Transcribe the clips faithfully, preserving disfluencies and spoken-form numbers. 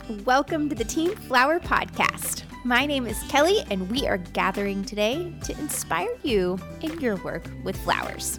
Welcome to the Team Flower Podcast. My name is Kelly, and we are gathering today to inspire you in your work with flowers.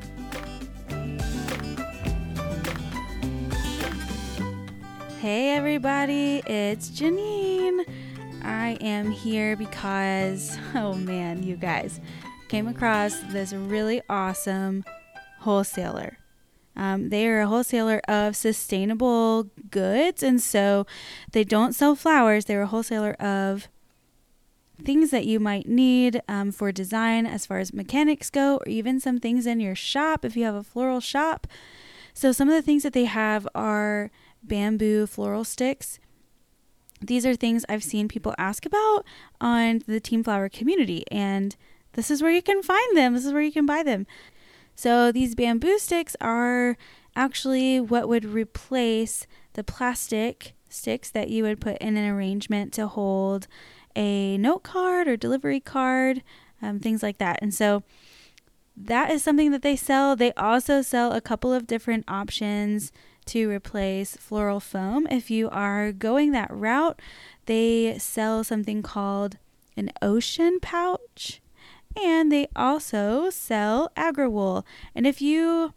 Hey everybody, it's Janine. I am here because, oh man, you guys, came across this really awesome wholesaler. Um, they are a wholesaler of sustainable goods, and so they don't sell flowers. They're a wholesaler of things that you might need um, for design as far as mechanics go, or even some things in your shop if you have a floral shop. So some of the things that they have are bamboo floral sticks. These are things I've seen people ask about on the Team Flower community, and this is where you can find them. This is where you can buy them. So these bamboo sticks are actually what would replace the plastic sticks that you would put in an arrangement to hold a note card or delivery card, um, things like that. And so that is something that they sell. They also sell a couple of different options to replace floral foam. If you are going that route, they sell something called an ocean pouch. And they also sell AgriWool. And if you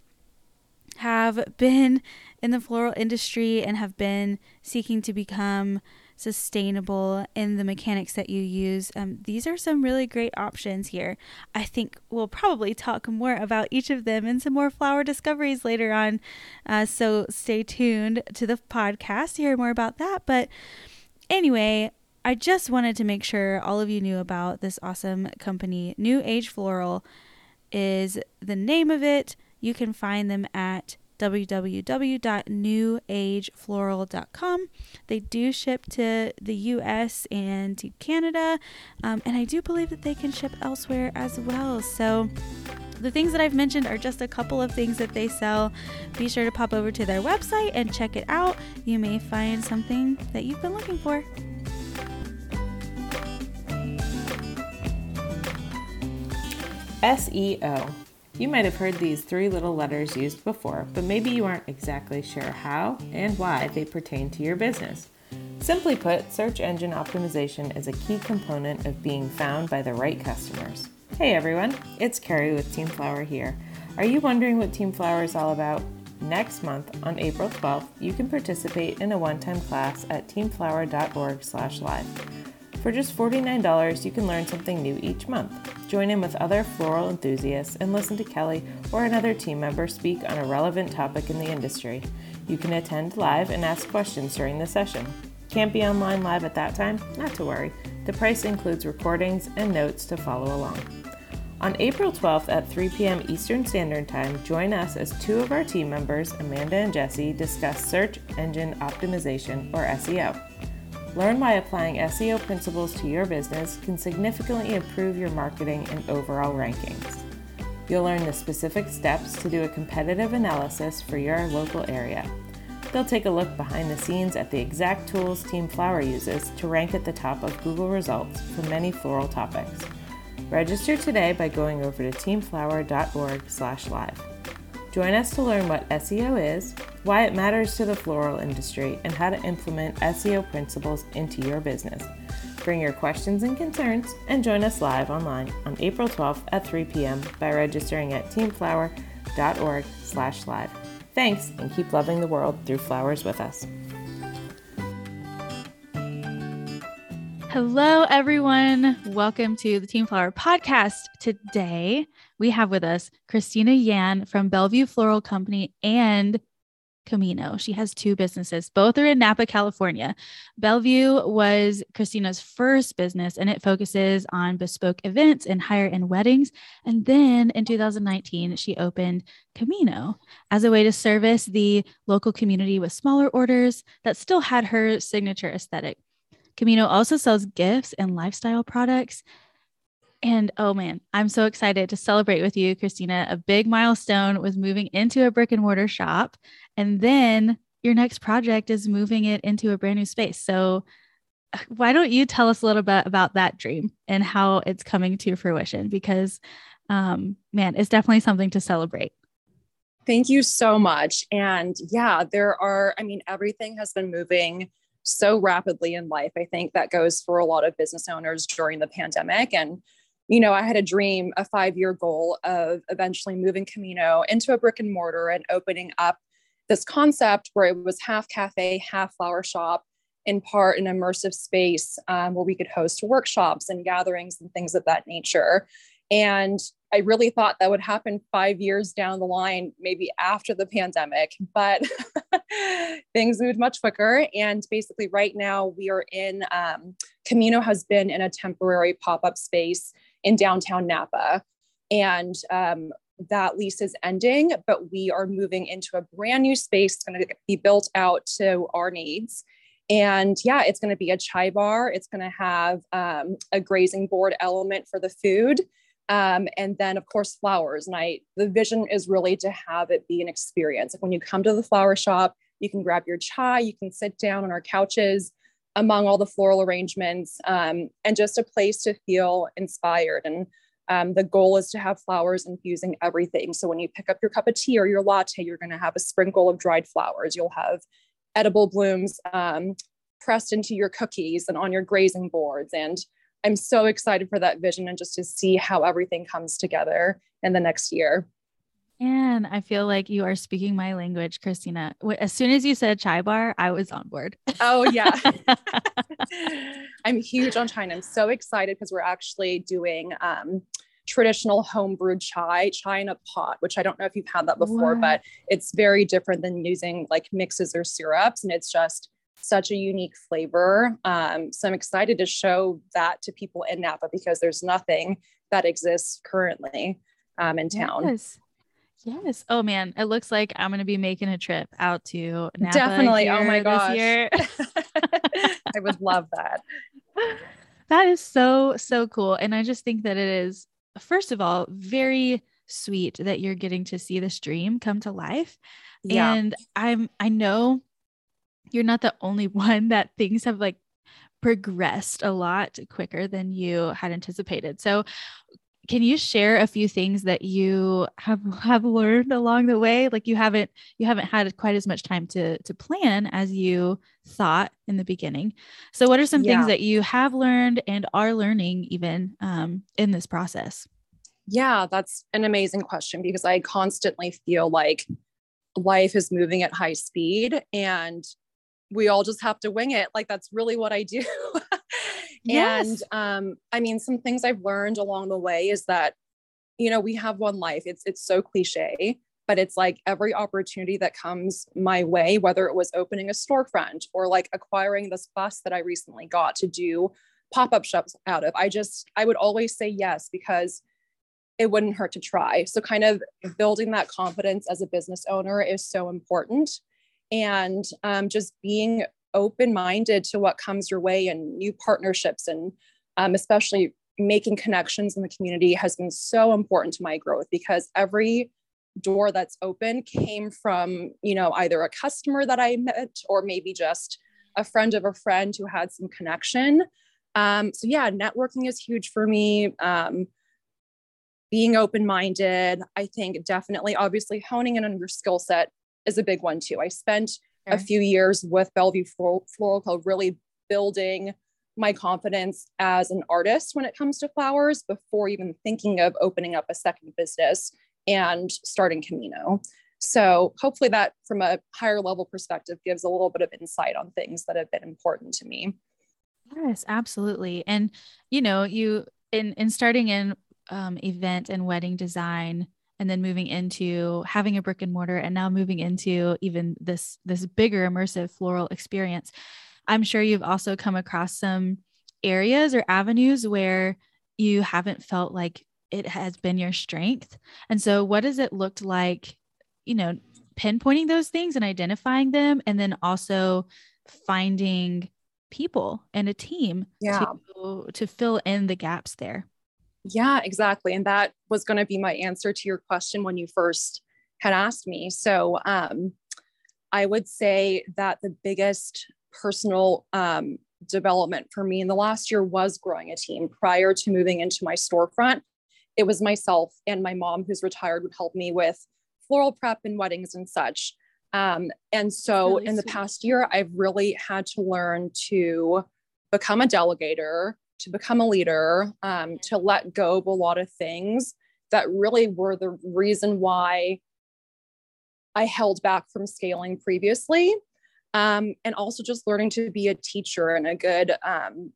have been in the floral industry and have been seeking to become sustainable in the mechanics that you use, um, these are some really great options here. I think we'll probably talk more about each of them and some more flower discoveries later on. Uh, so stay tuned to the podcast to hear more about that. But anyway, I just wanted to make sure all of you knew about this awesome company. New Age Floral is the name of it. You can find them at w w w dot new age floral dot com. They do ship to the U S and to Canada, um, and I do believe that they can ship elsewhere as well. So the things that I've mentioned are just a couple of things that they sell. Be sure to pop over to their website and check it out. You may find something that you've been looking for. S E O. You might have heard these three little letters used before, but maybe you aren't exactly sure how and why they pertain to your business. Simply put, search engine optimization is a key component of being found by the right customers. Hey everyone, it's Carrie with Team Flower here. Are you wondering what Team Flower is all about? Next month, on April twelfth, you can participate in a one-time class at teamflower dot org slash live. For just forty-nine dollars, you can learn something new each month. Join in with other floral enthusiasts and listen to Kelly or another team member speak on a relevant topic in the industry. You can attend live and ask questions during the session. Can't be online live at that time? Not to worry. The price includes recordings and notes to follow along. On April twelfth at three p.m. Eastern Standard Time, join us as two of our team members, Amanda and Jesse, discuss search engine optimization, or S E O. Learn why applying S E O principles to your business can significantly improve your marketing and overall rankings. You'll learn the specific steps to do a competitive analysis for your local area. They'll take a look behind the scenes at the exact tools Team Flower uses to rank at the top of Google results for many floral topics. Register today by going over to teamflower dot org slash live. Join us to learn what S E O is, why it matters to the floral industry, and how to implement S E O principles into your business. Bring your questions and concerns and join us live online on April twelfth at three p.m. by registering at teamflower dot org slash live. Thanks, and keep loving the world through flowers with us. Hello, everyone. Welcome to the Team Flower Podcast. Today, we have with us Christina Yan from Bellevue Floral Company and Camino. She has two businesses. Both are in Napa, California. Bellevue was Christina's first business, and it focuses on bespoke events and higher-end weddings. And then in two thousand nineteen, she opened Camino as a way to service the local community with smaller orders that still had her signature aesthetic. Camino also sells gifts and lifestyle products. And oh man, I'm so excited to celebrate with you, Christina. A big milestone was moving into a brick and mortar shop. And then your next project is moving it into a brand new space. So why don't you tell us a little bit about that dream and how it's coming to fruition? Because um, man, it's definitely something to celebrate. Thank you so much. And yeah, there are, I mean, everything has been moving so rapidly in life. I think that goes for a lot of business owners during the pandemic. And, you know, I had a dream, a five-year goal of eventually moving Camino into a brick and mortar and opening up this concept where it was half cafe, half flower shop, in part an immersive space um, where we could host workshops and gatherings and things of that nature. And I really thought that would happen five years down the line, maybe after the pandemic, but things moved much quicker. And basically right now we are in, um, Camino has been in a temporary pop-up space in downtown Napa. And um, that lease is ending, but we are moving into a brand new space. It's going to be built out to our needs. And yeah, it's going to be a chai bar. It's going to have um, a grazing board element for the food. Um, and then of course, flowers. And I, the vision is really to have it be an experience. Like when you come to the flower shop, you can grab your chai, you can sit down on our couches among all the floral arrangements, um, and just a place to feel inspired. And um, the goal is to have flowers infusing everything. So when you pick up your cup of tea or your latte, you're going to have a sprinkle of dried flowers. You'll have edible blooms um, pressed into your cookies and on your grazing boards. And I'm so excited for that vision and just to see how everything comes together in the next year. And I feel like you are speaking my language, Christina. As soon as you said chai bar, I was on board. Oh yeah. I'm huge on chai. And I'm so excited because we're actually doing um, traditional home brewed chai, chai in a pot, which I don't know if you've had that before, what? But it's very different than using like mixes or syrups. And it's just such a unique flavor. Um, so I'm excited to show that to people in Napa because there's nothing that exists currently um, in town. Yes. Yes. Oh man, it looks like I'm going to be making a trip out to Napa. Definitely. Oh my gosh. This year. I would love that. That is so, so cool. And I just think that it is, first of all, very sweet that you're getting to see this dream come to life. Yeah. And I'm, I know you're not the only one that things have like progressed a lot quicker than you had anticipated. So can you share a few things that you have, have learned along the way? Like you haven't, you haven't had quite as much time to, to plan as you thought in the beginning. So what are some yeah. things that you have learned and are learning even um, in this process? Yeah, that's an amazing question because I constantly feel like life is moving at high speed and we all just have to wing it. Like that's really what I do. Yes. And um, I mean, some things I've learned along the way is that, you know, we have one life. It's it's so cliche, but it's like every opportunity that comes my way, whether it was opening a storefront or like acquiring this bus that I recently got to do pop-up shops out of, I just, I would always say yes, because it wouldn't hurt to try. So kind of building that confidence as a business owner is so important. And um, just being open-minded to what comes your way and new partnerships and um, especially making connections in the community has been so important to my growth because every door that's open came from, you know, either a customer that I met or maybe just a friend of a friend who had some connection. Um, so yeah, networking is huge for me. Um, being open-minded, I think definitely, obviously honing in on your skill set is a big one too. I spent a few years with Bellevue Floral, Floral Co, really building my confidence as an artist when it comes to flowers before even thinking of opening up a second business and starting Camino. So hopefully that from a higher level perspective gives a little bit of insight on things that have been important to me. Yes, absolutely. And, you know, you in, in starting in um, event and wedding design, and then moving into having a brick and mortar and now moving into even this, this bigger immersive floral experience. I'm sure you've also come across some areas or avenues where you haven't felt like it has been your strength. And so what does it look like, you know, pinpointing those things and identifying them, and then also finding people and a team yeah. to, to fill in the gaps there? Yeah, exactly. And that was going to be my answer to your question when you first had asked me. So um, I would say that the biggest personal um, development for me in the last year was growing a team. Prior to moving into my storefront, it was myself and my mom, who's retired, would help me with floral prep and weddings and such. Um, and so really in the sweet. past year, I've really had to learn to become a delegator, to become a leader, um, to let go of a lot of things that really were the reason why I held back from scaling previously. Um, and also just learning to be a teacher and a good, um,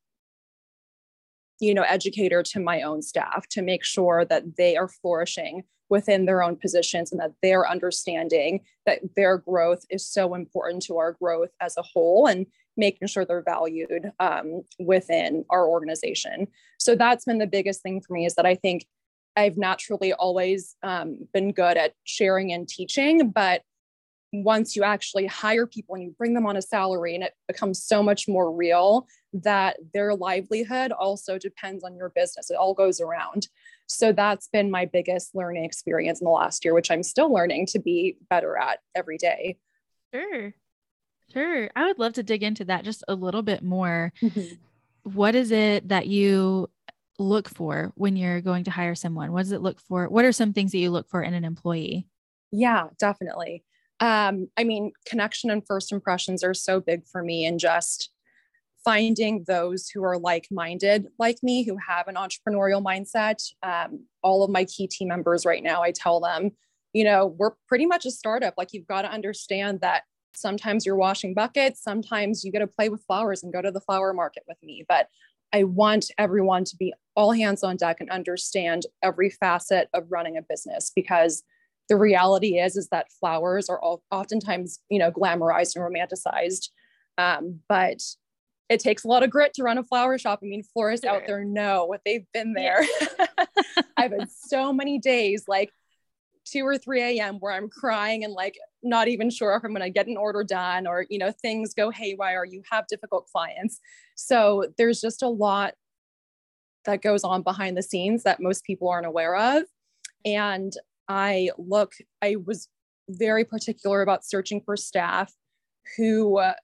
you know, educator to my own staff to make sure that they are flourishing within their own positions and that they're understanding that their growth is so important to our growth as a whole and making sure they're valued um, within our organization. So that's been the biggest thing for me, is that I think I've naturally always um, been good at sharing and teaching, but once you actually hire people and you bring them on a salary, and it becomes so much more real that their livelihood also depends on your business. It all goes around. So that's been my biggest learning experience in the last year, which I'm still learning to be better at every day. Sure. Sure. I would love to dig into that just a little bit more. Mm-hmm. What is it that you look for when you're going to hire someone? What does it look for? What are some things that you look for in an employee? Yeah, definitely. Um, I mean, connection and first impressions are so big for me, and just finding those who are like-minded like me, who have an entrepreneurial mindset. Um, all of my key team members right now, I tell them, you know, we're pretty much a startup. Like, you've got to understand that sometimes you're washing buckets, sometimes you get to play with flowers and go to the flower market with me. But I want everyone to be all hands on deck and understand every facet of running a business, because the reality is, is that flowers are all, oftentimes, you know, glamorized and romanticized. Um, but it takes a lot of grit to run a flower shop. I mean, florists Sure. out there know what they've been there. Yeah. I've had so many days, like two or three a.m. where I'm crying and like not even sure if I'm going to get an order done, or, you know, things go haywire. You have difficult clients. So there's just a lot that goes on behind the scenes that most people aren't aware of. And I look, I was very particular about searching for staff who uh,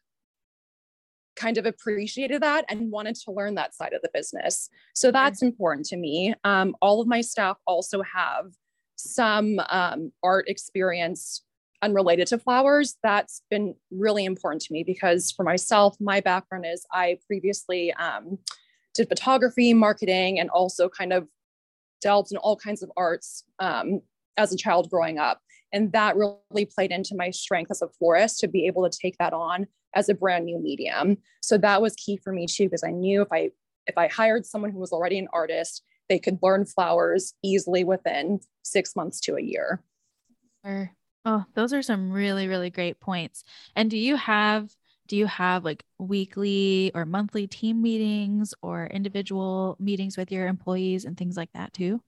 kind of appreciated that and wanted to learn that side of the business. So that's important to me. Um, all of my staff also have some um, art experience unrelated to flowers. That's been really important to me, because for myself, my background is I previously um, did photography, marketing, and also kind of delved in all kinds of arts um, as a child growing up. And that really played into my strength as a florist, to be able to take that on as a brand new medium. So that was key for me too, because I knew if I if I hired someone who was already an artist, they could learn flowers easily within six months to a year. Sure. Oh, those are some really, really great points. And do you have do you have like weekly or monthly team meetings or individual meetings with your employees and things like that too?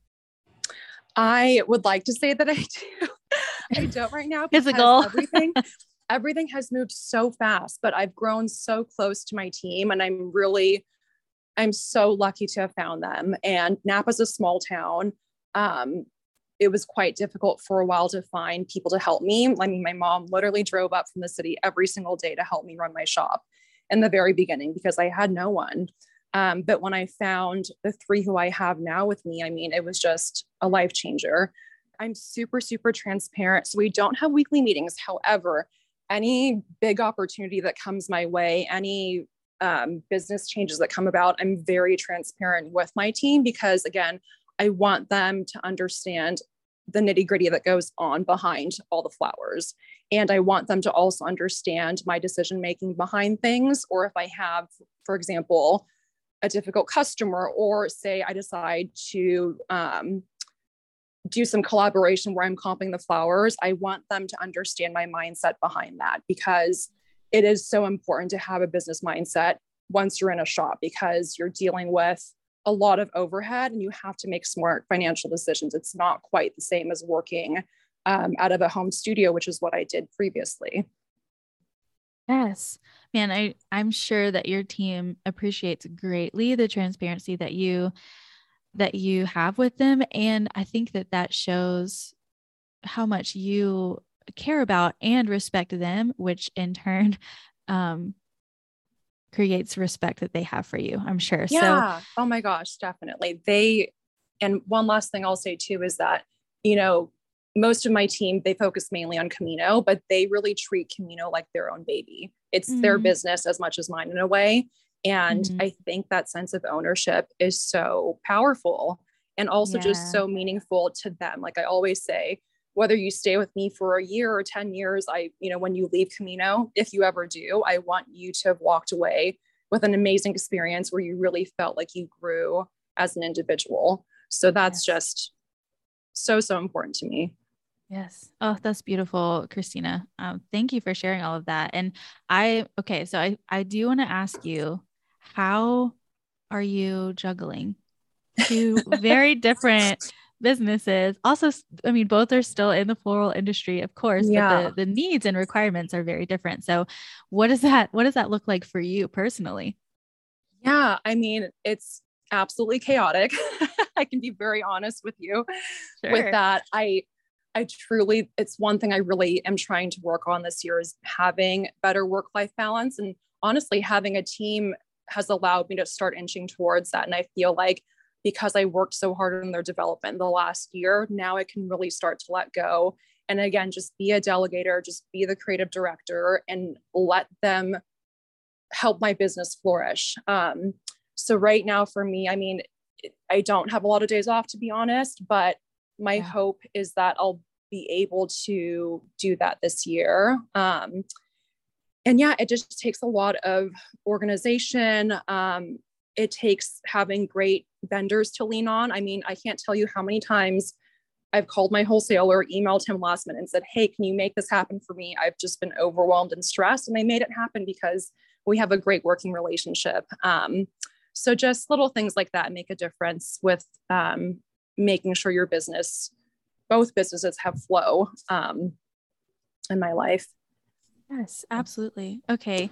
I would like to say that I do. I don't right now, because Physical. everything, everything has moved so fast, but I've grown so close to my team, and I'm really, I'm so lucky to have found them. And Napa's a small town. Um, it was quite difficult for a while to find people to help me. I mean, my mom literally drove up from the city every single day to help me run my shop in the very beginning, because I had no one. Um, but when I found the three who I have now with me, I mean, it was just a life changer. I'm super, super transparent. So we don't have weekly meetings. However, any big opportunity that comes my way, any um, business changes that come about, I'm very transparent with my team, because again, I want them to understand the nitty gritty that goes on behind all the flowers. And I want them to also understand my decision-making behind things. Or if I have, for example, a difficult customer, or say I decide to um, do some collaboration where I'm comping the flowers, I want them to understand my mindset behind that, because it is so important to have a business mindset once you're in a shop, because you're dealing with a lot of overhead and you have to make smart financial decisions. It's not quite the same as working um, out of a home studio, which is what I did previously. Yes, man, I, I'm sure that your team appreciates greatly the transparency that you, that you have with them. And I think that that shows how much you care about and respect them, which in turn, um, creates respect that they have for you, I'm sure. Yeah. So, oh my gosh, definitely. They, and one last thing I'll say too, is that, you know, most of my team, they focus mainly on Camino, but they really treat Camino like their own baby. It's mm-hmm. their business as much as mine in a way. And mm-hmm. I think that sense of ownership is so powerful and also yeah. just so meaningful to them. Like I always say, whether you stay with me for a year or ten years, I, you know, when you leave Camino, if you ever do, I want you to have walked away with an amazing experience where you really felt like you grew as an individual. So that's yes. just so, so important to me. Yes. Oh, that's beautiful, Christina. Um, thank you for sharing all of that. And I, okay, so I, I do want to ask you, how are you juggling two very different businesses? Also, I mean, both are still in the floral industry, of course, yeah. but the, the needs and requirements are very different. So what does that, what does that look like for you personally? Yeah. I mean, it's absolutely chaotic. I can be very honest with you sure. with that. I, I truly, it's one thing I really am trying to work on this year is having better work-life balance. And honestly, having a team has allowed me to start inching towards that. And I feel like because I worked so hard on their development the last year, now I can really start to let go. And again, just be a delegator, just be the creative director and let them help my business flourish. Um, so right now for me, I mean, I don't have a lot of days off, to be honest, but my yeah. hope is that I'll be able to do that this year. Um, and yeah, it just takes a lot of organization. Um, it takes having great vendors to lean on. I mean, I can't tell you how many times I've called my wholesaler, emailed him last minute and said, hey, can you make this happen for me? I've just been overwhelmed and stressed. And they made it happen because we have a great working relationship. Um, so just little things like that make a difference with um, making sure your business, both businesses have flow um, in my life. Yes, absolutely. Okay.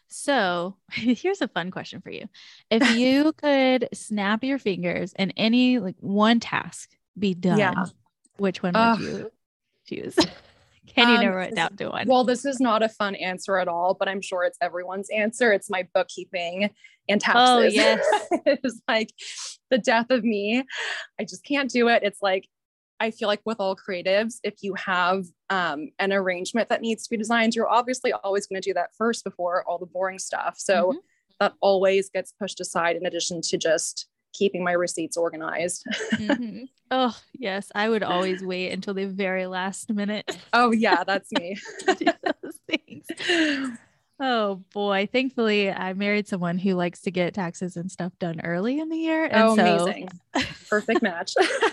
So here's a fun question for you. If you could snap your fingers and any like one task be done, yeah. which one would uh, you choose? Can you um, narrow it down to one? Well, this is not a fun answer at all, but I'm sure it's everyone's answer. It's my bookkeeping and taxes. Oh, yes. It's like the death of me. I just can't do it. It's like, I feel like with all creatives, if you have um, an arrangement that needs to be designed, you're obviously always going to do that first before all the boring stuff. So mm-hmm. that always gets pushed aside in addition to just keeping my receipts organized. Mm-hmm. Oh, yes. I would always wait until the very last minute. Oh, yeah, that's me. to do those things. Oh, boy. Thankfully, I married someone who likes to get taxes and stuff done early in the year. And oh, so... amazing. Perfect match.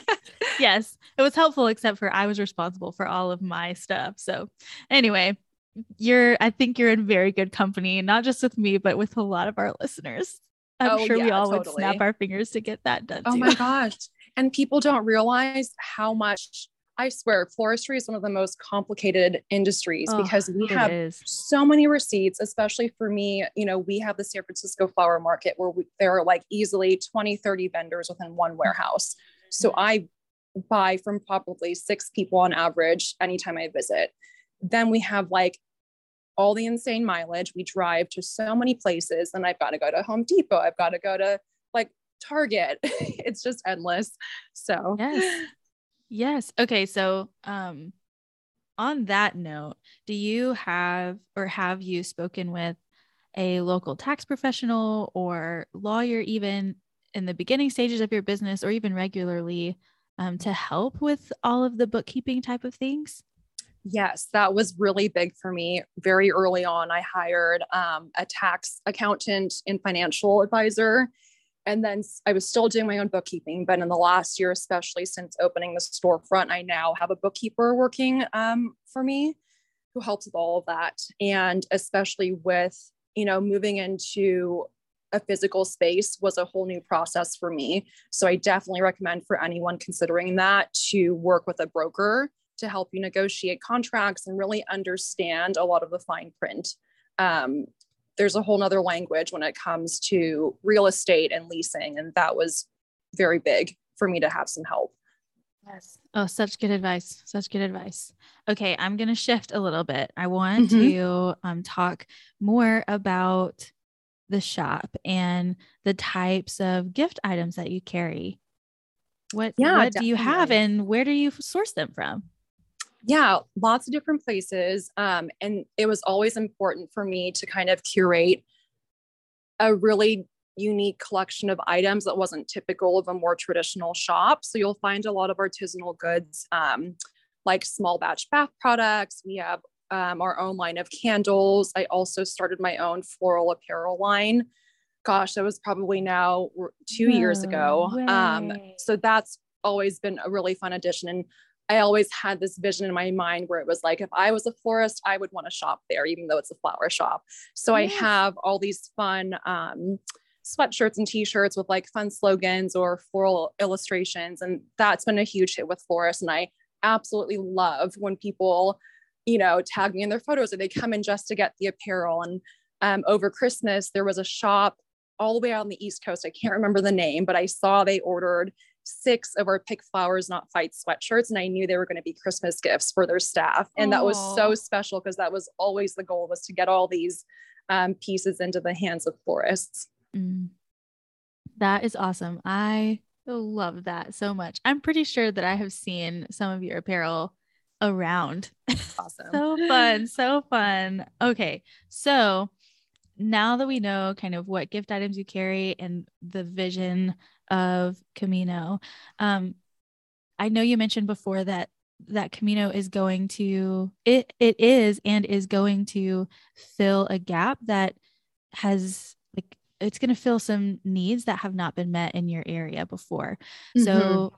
Yes, it was helpful, except for I was responsible for all of my stuff. So anyway, you're, I think you're in very good company, not just with me, but with a lot of our listeners. I'm oh, sure yeah, we all totally. would snap our fingers to get that done. Oh too. my gosh. And people don't realize how much, I swear, floristry is one of the most complicated industries oh, because we have is. so many receipts, especially for me. You know, we have the San Francisco flower market where we, there are like easily twenty, thirty vendors within one warehouse. So I buy from probably six people on average anytime I visit. Then we have like all the insane mileage. We drive to so many places and I've got to go to Home Depot. I've got to go to like Target. It's just endless. So yes. Yes. Okay. So, um, on that note, do you have, or have you spoken with a local tax professional or lawyer, even in the beginning stages of your business or even regularly, um, to help with all of the bookkeeping type of things? Yes, that was really big for me. Very early on, I hired um, a tax accountant and financial advisor. And then I was still doing my own bookkeeping, but in the last year, especially since opening the storefront, I now have a bookkeeper working um, for me who helps with all of that. And especially with, you know, moving into a physical space was a whole new process for me. So I definitely recommend for anyone considering that to work with a broker to help you negotiate contracts and really understand a lot of the fine print. Um, there's a whole nother language when it comes to real estate and leasing. And that was very big for me to have some help. Yes. Oh, such good advice. Such good advice. Okay. I'm going to shift a little bit. I want mm-hmm. to um, talk more about the shop and the types of gift items that you carry. What, yeah, what do you have and where do you source them from? Yeah, lots of different places. Um, and it was always important for me to kind of curate a really unique collection of items that wasn't typical of a more traditional shop. So you'll find a lot of artisanal goods, um, like small batch bath products. We have um, our own line of candles. I also started my own floral apparel line. Gosh, that was probably now two No years ago. Um, way. so that's always been a really fun addition. And I always had this vision in my mind where it was like, if I was a florist, I would want to shop there, even though it's a flower shop. So I Yes. have all these fun um, sweatshirts and t-shirts with like fun slogans or floral illustrations. And that's been a huge hit with florists. And I absolutely love when people, you know, tag me in their photos or they come in just to get the apparel. And um, over Christmas, there was a shop all the way out on the East Coast. I can't remember the name, but I saw they ordered six of our Pick Flowers Not Fight sweatshirts. And I knew they were going to be Christmas gifts for their staff. And that was so Aw. special because that was always the goal, was to get all these um, pieces into the hands of florists. Mm. That is awesome. I love that so much. I'm pretty sure that I have seen some of your apparel around. Awesome. So fun, so fun. Okay, so now that we know kind of what gift items you carry and the vision of Camino, um, I know you mentioned before that that Camino is going to it it is and is going to fill a gap that has like it's going to fill some needs that have not been met in your area before. Mm-hmm. So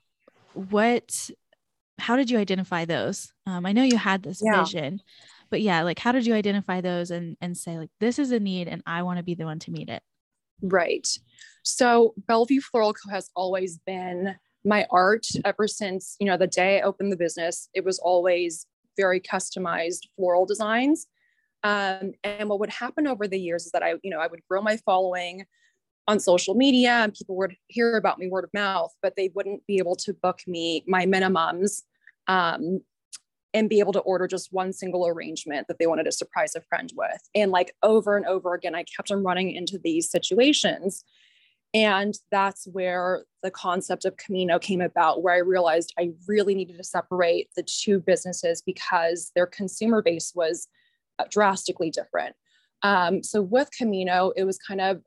what how did you identify those? Um, I know you had this Yeah. vision, but yeah, like how did you identify those and and say like, this is a need and I want to be the one to meet it? Right. So Bellevue Floral Co. has always been my art ever since, you know, the day I opened the business. It was always very customized floral designs. Um, and what would happen over the years is that I, you know, I would grow my following on social media and people would hear about me word of mouth, but they wouldn't be able to book me my minimums um, and be able to order just one single arrangement that they wanted to surprise a friend with. And like over and over again, I kept on running into these situations. And that's where the concept of Camino came about, where I realized I really needed to separate the two businesses because their consumer base was drastically different. Um, so with Camino, it was kind of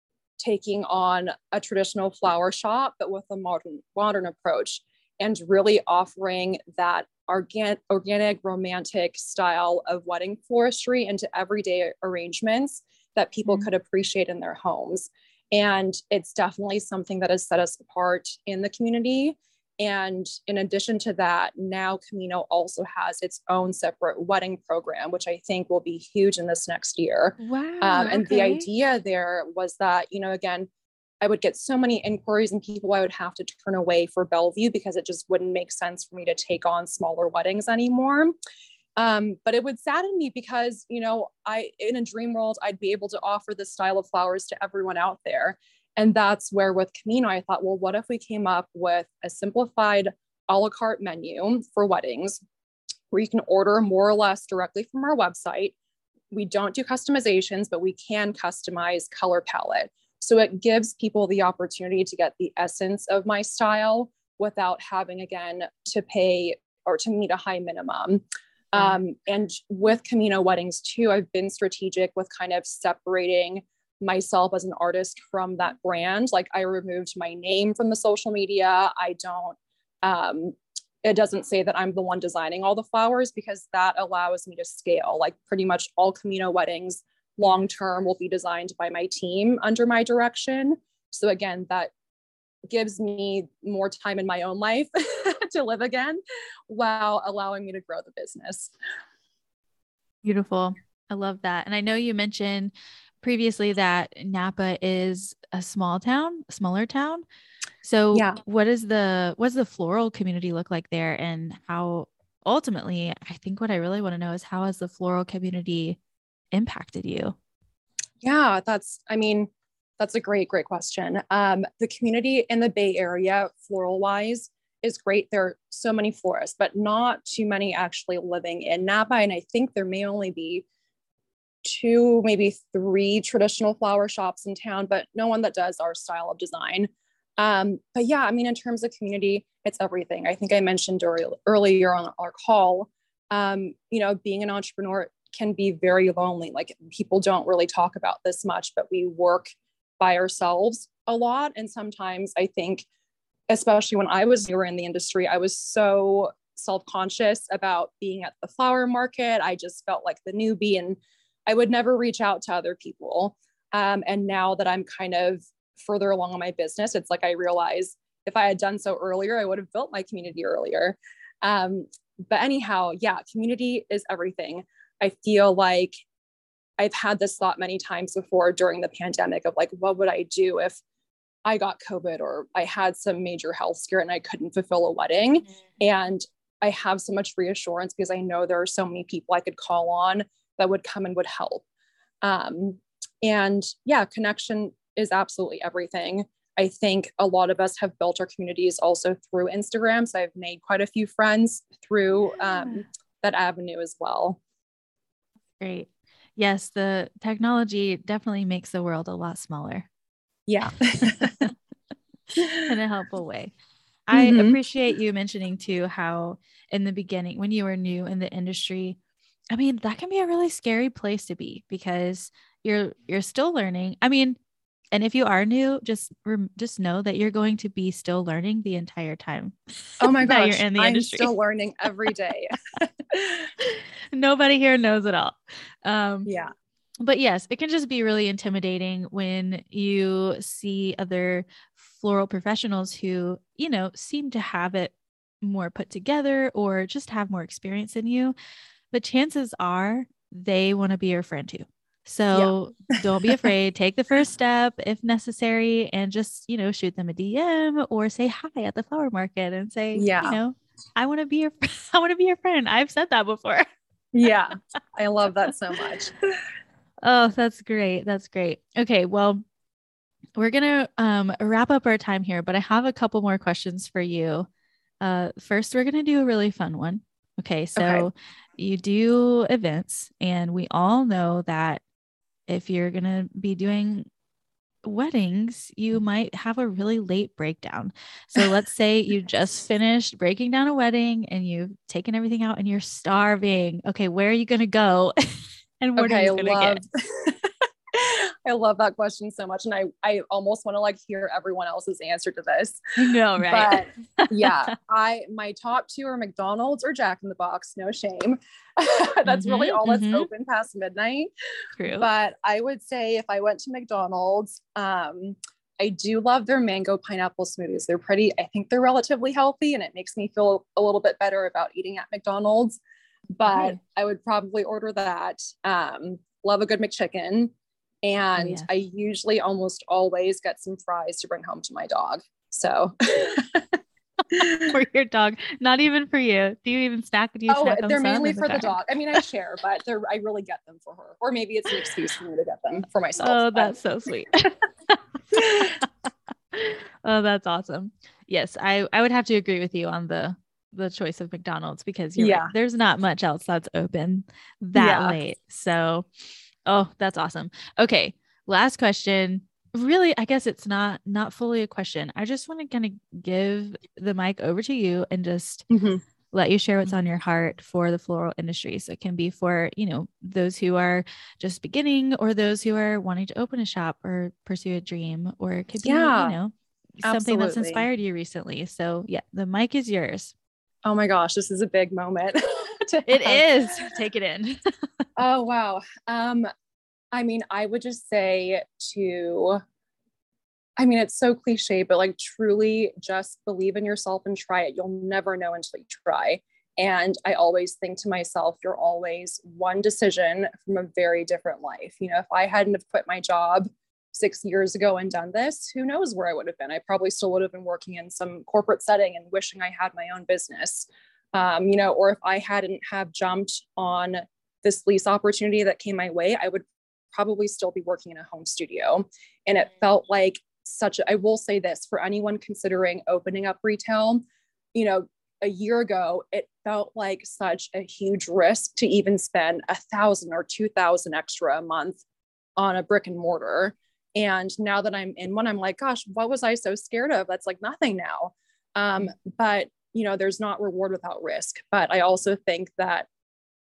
taking on a traditional flower shop, but with a modern, modern approach and really offering that organic, organic, romantic style of wedding floristry into everyday arrangements that people mm-hmm. could appreciate in their homes. And it's definitely something that has set us apart in the community. And in addition to that, now Camino also has its own separate wedding program, which I think will be huge in this next year. Wow. Um, and okay. the idea there was that, you know, again, I would get so many inquiries and people I would have to turn away for Bellevue because it just wouldn't make sense for me to take on smaller weddings anymore. Um, but it would sadden me because, you know, I, in a dream world, I'd be able to offer this style of flowers to everyone out there. And that's where with Camino, I thought, well, what if we came up with a simplified a la carte menu for weddings where you can order more or less directly from our website. We don't do customizations, but we can customize color palette. So it gives people the opportunity to get the essence of my style without having, again, to pay or to meet a high minimum. Um, and with Camino Weddings too, I've been strategic with kind of separating myself as an artist from that brand. Like I removed my name from the social media. I don't, um, it doesn't say that I'm the one designing all the flowers because that allows me to scale. Like pretty much all Camino Weddings long-term will be designed by my team under my direction. So again, that gives me more time in my own life to live again while allowing me to grow the business. Beautiful. I love that. And I know you mentioned previously that Napa is a small town, a smaller town. So yeah. what is the, what's the floral community look like there? And how ultimately, I think what I really want to know is how has the floral community impacted you? Yeah, that's, I mean, that's a great, great question. Um, the community in the Bay Area, floral wise, is great. There are so many florists, but not too many actually living in Napa. And I think there may only be two, maybe three traditional flower shops in town, but no one that does our style of design. Um, but yeah, I mean, in terms of community, it's everything. I think I mentioned earlier on our call, um, you know, being an entrepreneur can be very lonely. Like people don't really talk about this much, but we work by ourselves a lot. And sometimes I think, especially when I was newer in the industry, I was so self-conscious about being at the flower market. I just felt like the newbie and I would never reach out to other people. Um, and now that I'm kind of further along in my business, it's like I realize if I had done so earlier, I would have built my community earlier. Um, but anyhow, yeah, community is everything. I feel like I've had this thought many times before during the pandemic of like, what would I do if I got COVID or I had some major health scare and I couldn't fulfill a wedding? Mm-hmm. And I have so much reassurance because I know there are so many people I could call on that would come and would help. Um, and yeah, connection is absolutely everything. I think a lot of us have built our communities also through Instagram. So I've made quite a few friends through um, that avenue as well. Great. Yes, the technology definitely makes the world a lot smaller. Yeah. In a helpful way. I mm-hmm. appreciate you mentioning too, how in the beginning, when you were new in the industry, I mean, that can be a really scary place to be because you're, you're still learning. I mean, and if you are new, just, just know that you're going to be still learning the entire time. Oh my gosh, you're in the I'm industry. Still learning every day. Nobody here knows it all. Um, yeah. But yes, it can just be really intimidating when you see other floral professionals who, you know, seem to have it more put together or just have more experience than you. But chances are they want to be your friend too. So yeah. Don't be afraid. Take the first step if necessary and just, you know, shoot them a D M or say hi at the flower market and say, yeah. you know, I want to be your, I want to be your friend. I've said that before. Yeah. I love that so much. Oh, that's great. That's great. Okay. Well, we're going to um, wrap up our time here, but I have a couple more questions for you. Uh, first, we're going to do a really fun one. Okay. So okay. You do events and we all know that if you're going to be doing weddings, you might have a really late breakdown. So let's say you just finished breaking down a wedding and you've taken everything out and you're starving. Okay. Where are you going to go? And what okay, are you going to get? I love that question so much. And I, I almost want to like hear everyone else's answer to this. No, right. But yeah, I, my top two are McDonald's or Jack in the Box. No shame. That's mm-hmm, really all that's mm-hmm. open past midnight. True. But I would say if I went to McDonald's, um, I do love their mango pineapple smoothies. They're pretty, I think they're relatively healthy and it makes me feel a little bit better about eating at McDonald's, but okay. I would probably order that. Um, love a good McChicken. And oh, yes. I usually almost always get some fries to bring home to my dog. So for your dog, not even for you. Do you even snack? Do you oh, snack they're mainly for the dog. I mean, I share, but they're, I really get them for her, or maybe it's an excuse for me to get them for myself. Oh, that's so sweet. Oh, that's awesome. Yes. I, I would have to agree with you on the, the choice of McDonald's because you're yeah. right. There's not much else that's open that yeah. late. So oh, that's awesome. Okay. Last question. Really, I guess it's not, not fully a question. I just want to kind of give the mic over to you and just mm-hmm. let you share what's on your heart for the floral industry. So it can be for, you know, those who are just beginning or those who are wanting to open a shop or pursue a dream, or it could be, yeah, you know, something absolutely. That's inspired you recently. So yeah, the mic is yours. Oh my gosh, this is a big moment. It is. Take it in. Oh, wow. Um, I mean, I would just say to, I mean, it's so cliche, but like truly just believe in yourself and try it. You'll never know until you try. And I always think to myself, you're always one decision from a very different life. You know, if I hadn't have quit my job six years ago and done this, who knows where I would have been? I probably still would have been working in some corporate setting and wishing I had my own business. Um, you know, or if I hadn't have jumped on this lease opportunity that came my way, I would probably still be working in a home studio. And it felt like such a, I will say this for anyone considering opening up retail, you know, a year ago, it felt like such a huge risk to even spend a thousand or two thousand extra a month on a brick and mortar. And now that I'm in one, I'm like, gosh, what was I so scared of? That's like nothing now. Um, but you know, there's not reward without risk. But I also think that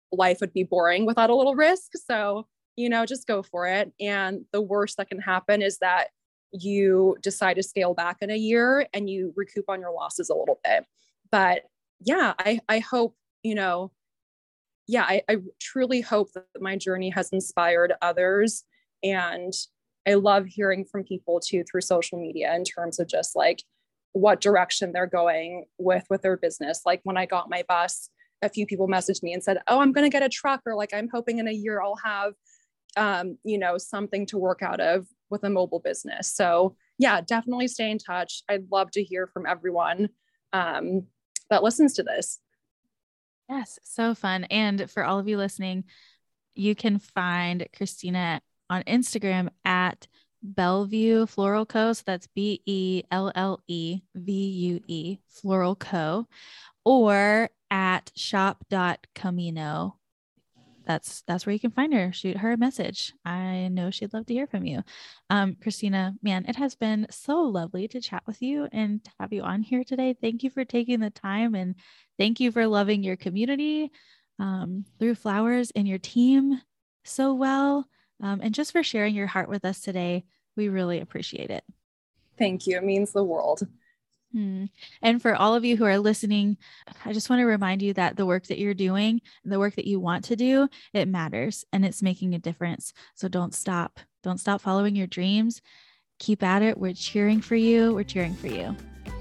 life would be boring without a little risk. So, you know, just go for it. And the worst that can happen is that you decide to scale back in a year and you recoup on your losses a little bit. But yeah, I, I hope, you know, yeah, I, I truly hope that my journey has inspired others. And I love hearing from people too, through social media, in terms of just like what direction they're going with, with their business. Like when I got my bus, a few people messaged me and said, oh, I'm going to get a truck, or like, I'm hoping in a year I'll have, um, you know, something to work out of with a mobile business. So yeah, definitely stay in touch. I'd love to hear from everyone um, that listens to this. Yes, so fun. And for all of you listening, you can find Christina on Instagram at Bellevue Floral Co. So that's B E L L E V U E Floral Co. Or at shop dot camino. That's that's where you can find her. Shoot her a message. I know she'd love to hear from you. Um, Christina, man, it has been so lovely to chat with you and to have you on here today. Thank you for taking the time, and thank you for loving your community um, through flowers and your team so well. Um, and just for sharing your heart with us today. We really appreciate it. Thank you. It means the world. Hmm. And for all of you who are listening, I just want to remind you that the work that you're doing, the work that you want to do, it matters and it's making a difference. So don't stop. Don't stop following your dreams. Keep at it. We're cheering for you. We're cheering for you.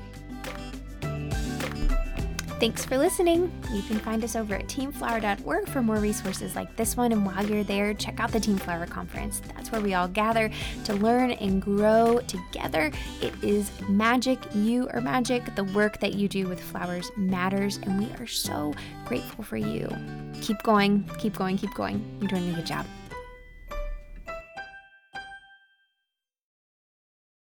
Thanks for listening. You can find us over at team flower dot org for more resources like this one. And while you're there, check out the Team Flower Conference. That's where we all gather to learn and grow together. It is magic. You are magic. The work that you do with flowers matters. And we are so grateful for you. Keep going, keep going, keep going. You're doing a good job.